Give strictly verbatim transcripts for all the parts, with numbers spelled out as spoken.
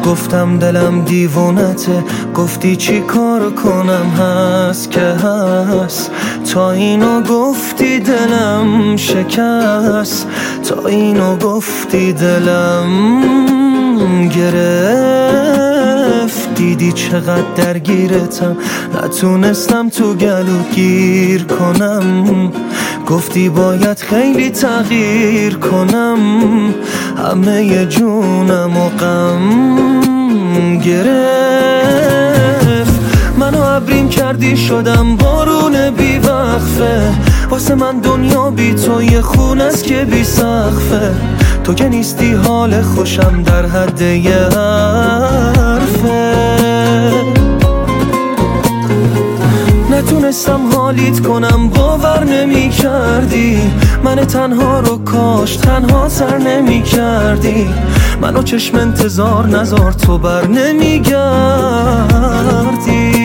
گفتم دلم دیوونته، گفتی چی کار کنم هست که هست. تا اینو گفتی دلم شکست، تا اینو گفتی دلم گرفت. دیدی چقدر درگیرتم، نتونستم تو گلو گیر کنم. گفتی باید خیلی تغییر کنم، همه جونم و غم گرفت. منو عبریم کردی شدم بارون بی وقفه، واسه من دنیا بی تو یه خون است که بی سقفه. تو که نیستی حال خوشم در حد یه حرفه. نتونستم حالیت کنم، باور نمی کردی من تنها رو کاش تنها سر نمی کردی. منو چشم انتظار نزار تو بر نمی گردی.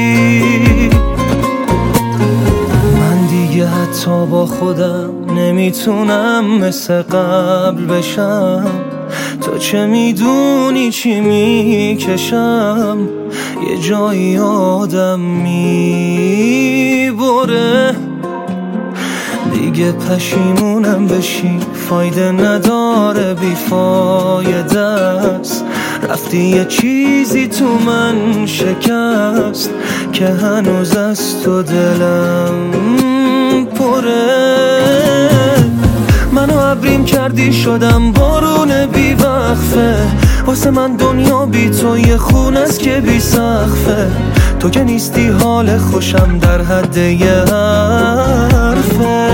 من دیگه حتی با خودم نمیتونم مثل قبل بشم. تو چه میدونی چی میکشم، یه جایی آدم میبره. دیگه پشیمونم بشی فایده نداره، بیفایده است. رفتی یه چیزی تو من شکست که هنوز از تو دلم پره. منو عبریم کردی شدم بارون بی وقفه، واسه من دنیا بی تو یه خون است که بی سقفه. تو که نیستی حال خوشم در حد یه حرفه.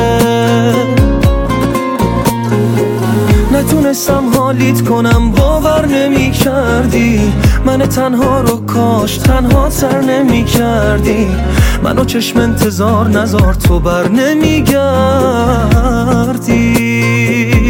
نتونستم حالیت کنم، باور نمی کردی من تنها رو کاش تنها سر نمی کردی. منو چشم انتظار نزار تو بر نمی گردی.